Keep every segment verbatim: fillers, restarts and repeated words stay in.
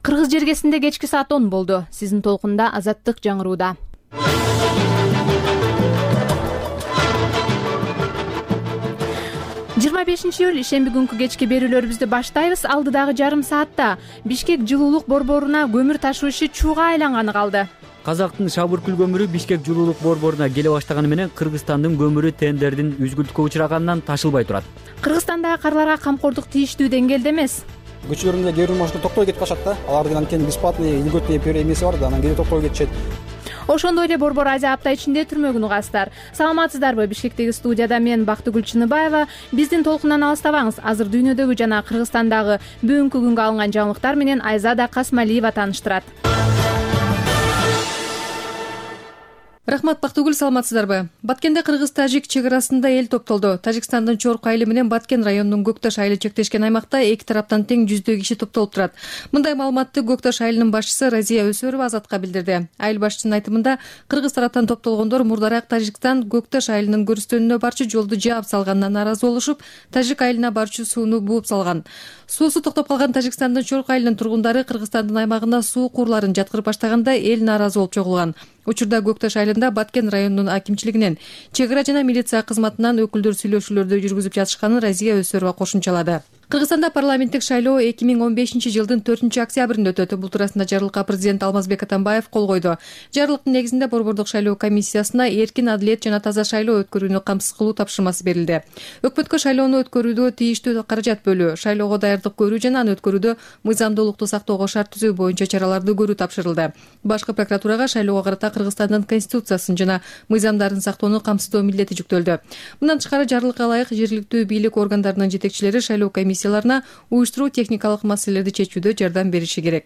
Кыргыз жергесинде кечки саат он болду. Сиздин толкунда Азаттык жаңырууда. жыйырма бешинчи июль ишемби күнкү кечки берүүлөрүбүздү баштайбыз. Алдыдагы жарым саатта Бишкек жылуулук борборуна көмүр ташуу иши чууга айланганы калды. Казактын Шабыркүл көмүрү Бишкек жылуулук борборуна келе баштаганы менен Кыргызстандын көмүрү тендердин үзгүлтүккө учурагынан ташылбай турат. Кыргызстандагы карларга камкордук тийиштүү деңгээлде эмес. Көчөлөрүндө кээ бир машина токтой кетип калышат да. Алардын анткени бесплатный льготный эмеси бар да, анан кээде токтой кетишет. Ошондой эле борбор Азия апта ичинде түрмөгүн угасыздар. Саламатсыздарбы? Бишкектеги студияда мен Бактыгүл Чыныбаева. Биздин толкундан алыстабаңыз. Азыр дүйнөдөгү жана Кыргызстандагы бүгүнкү күнгө алынган жаңылыктар менен Айзада Касмалиева тааныштырат. Рахмат, Бактыгүл, саламатсыздарбы? Баткенде кыргыз-тажик чек арасында эл топтолду. Тажикстандын Чорку айылы менен Баткен районунун Көкташ айылы чектешкен аймакта эки тараптан тең жүздөй киши топтолуп турат. Мындай маалыматты Көкташ айылынын башчысы Разия Өсөрова Азатка билдирди. Айыл башчысынын айтымында, кыргыз тараптан топтолгондор мурдараак Тажикстан Көкташ айылынын көрүстөнүнө барчу жолду жаап салганына нааразы болушуп, Тажик айылына барчу сууну бууп салган. Суусу токтоп калган Тажикстандын Чорку айылынын тургундары Кыргызстандын аймагына суу куурларын жаткырып баштаганда эл нааразы болуп чогулган. Учурда Көкташ айылында Баткен районунун акимчилигинен, чек ара жана милиция кызматынан өкүлдөр сүйлөшүүлөрдү жүргүзүп жатышканын Разия Өсөрова кошумчалады. Кыргызстанда парламенттик шайлоо эки миң он бешинчи жылдын төртүнчү октябрында өтөт. Бул туурасында жарлыкка президент Алмазбек Атамбаев кол койду. Жарлыктын негизинде борбордук шайлоо комиссиясына эркин, адилет жана таза шайлоо өткөрүүнү камсыз кылуу тапшырмасы берилди. Өкмөткө шайлоону өткөрүүдө тийиштүү каражат бөлүү, шайлоого даярдык көрүү жана аны өткөрүүдө мыйзамдуулукту сактоого шарт түзүү боюнча чараларды көрүү тапшырылды. Башкы прокуратурага шайлоого карата Кыргызстандын конституциясын жана мыйзамдарын сактоону камсыздоо милдети жүктөлдү. Мындан тышкары жарлыкка ылайык жергиликтүү бийлик органдарынын жетекчилери шайлоо комиссияларына уюштуруу техникалык маселелерди чечүүдө жардам бериши керек.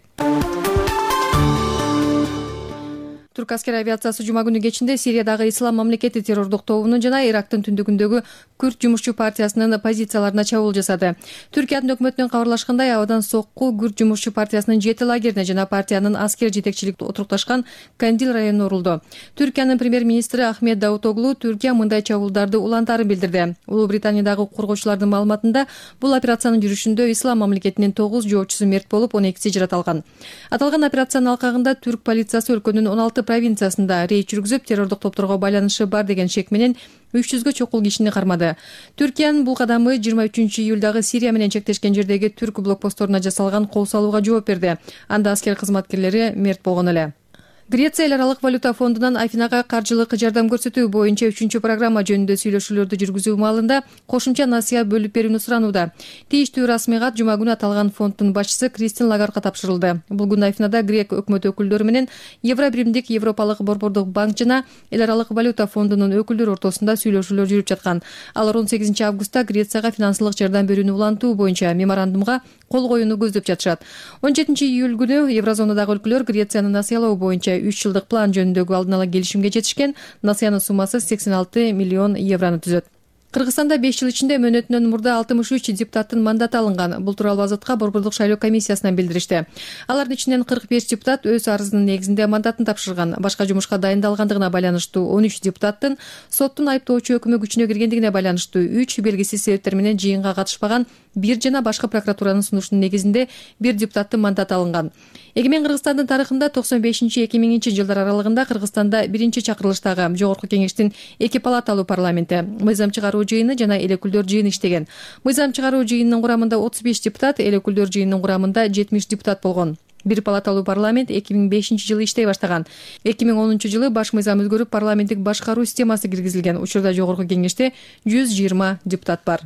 Түрк аскер авиациясы жума күнү кечинде Сириядагы Ислам мамлекети террордук тобунун жана Ирактын түндүгүндөгү Күрд жумушчу партиясынын позицияларына чабуул жасады. Түркиянын өкмөтүнүн кабарлашкандай, абадан сокку Күрд жумушчу партиясынын жети лагерине жана партиянын аскер жетекчилик отурукташкан Кандил районуна урулду. Түркиянын премьер-министри Ахмед Давутоглу Түркия мындай чабуулдарды улантаарын билдирди. Улуу Британиядагы коргоочулардын маалыматында бул операциянын жүрүшүндө Ислам мамлекетинин тогуз жоочусу мерт болуп, он экиси жараталган. Аталган операциянын алкагында түрк полициясы өлкөнүн он алты провинциясында рейд жүргүзүп, террордук топторго байланышы бар деген шек менен үч жүзгө чокул кишини кармады. Түркиянын бул кадамы жыйырма үчүнчү июлдагы Сирия менен чектешкен жердеги түрк блокпостторуна жасалган кол салууга жооп берди. Анда аскер кызматкерлери мерт болгон эле. Греция эл аралык валюта фондунан Афинага каржылык жардам көрсөтүү боюнча үчүнчү программа жөнүндө сүйлөшүүлөрдү жүргүзүү маалында кошумча насыя бөлүп берүүнү суранууда. Тийиштүү расмий кат жума күнү аталган фонддун башчысы Кристин Лагардга тапшырылды. Бул күнү Афинада грек өкмөт өкүлдөрү менен Евробиримдик Европалык борбордук банк жана эл аралык валюта фондунун өкүлдөрү ортосунда сүйлөшүүлөр жүрүп жаткан. Алар он сегизинчи августта Грецияга финансылык жардам берүүнү улантуу боюнча меморандумга кол коюуну көздөп жатышат. он жетинчи июль күнү Еврозонадагы өлкөлөр Грецияны насыялоо боюнча үч жылдык план жөнүндөгү алдын ала келишимге жетишкен. Насыянын суммасы сексен алты миллион еврону түзөт. Кыргызстанда беш жыл ичинде мөөнөтүнөн мурда алтымыш үч депутаттын мандаты алынган. Бул тууралуу Азатка борбордук шайлоо комиссиясынан билдиришти. Алардын ичинен кырк беш депутат өз арызынын негизинде мандатын тапшырган. Башка жумушка дайындалгандыгына байланыштуу он үч депутаттын соттун айыптоочу өкүмү күчүнө киргендигине байланыштуу үч белгисиз себептер менен жыйынга катышпаган бир жана башкы прокуратуранын сунушунун негизинде бир депутаттын мандаты алынган. Эгемен Кыргызстандын тарыхында токсон бешинчи эки миңинчи жылдар аралыгында Кыргызстанда биринчи чакырылыштагы Жогорку Кеңештин эки палаталуу парламенти, мыйзам чыгаруу жыйыны жана эл өкүлдөр жыйыны иштеген. Мыйзам чыгаруу жыйынынын курамында отуз беш депутат, эл өкүлдөр жыйынынын курамында жетимиш депутат болгон. Бир палаталуу парламент эки миң бешинчи жылы иштей баштаган. эки миң онунчу жылы баш мыйзам өзгөрүп, парламенттик башкаруу системасы киргизилген. Учурда Жогорку Кеңеште жүз жыйырма депутат бар.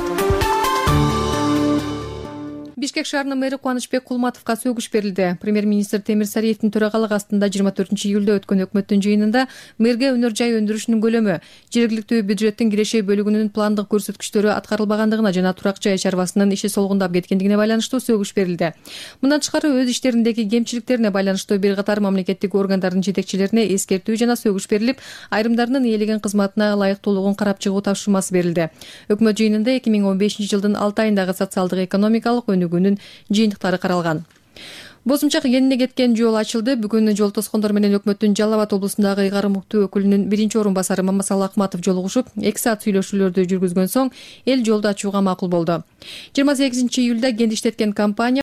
Бишкек шаарынын мэри Кубанычбек Кулматовго сөгүш берилди. Премьер-министр Темир Сариевдин төрагалыгы астында жыйырма төртүнчү июлда өткөн өкмөттүн жыйынында мэрге өнөр жай өндүрүшүнүн көлөмү, жергиликтүү бюджеттин кирешей бөлүгүнүн пландык көрсөткүчтөрү аткарылбагандыгына жана турак жай чарбасынын иши солгундап кеткендигине байланыштуу сөгүш берилди. Мындан тышкары өз иштериндеги кемчиликтерине байланыштуу бир катар мамлекеттик органдардын жетекчилерине эскертүү жана сөгүш берилип, айрымдарынын ээлеген кызматына ылайыктуулугун карап чыгуу тапшырмасы берилди. Өкмөт жыйынында эки миң он бешинчи жылдын алты айындагы социалдык экономикалык өнүгүүнүн жыйынтыктары каралган. Босумча кенине кеткен жол ачылды. Бүгүн жол тоскондор менен өкмөттүн Жалал Абад облусундагы ыйгарым уктуу өкүлүнүн биринчи орун басары Мамасал Акматов жолугушуп, эки саат сүйлөшүүлөрдү жүргүзгөн соң эл жолду ачууга макул болду. жыйырма сегизинчи июлда кент иштеткен компания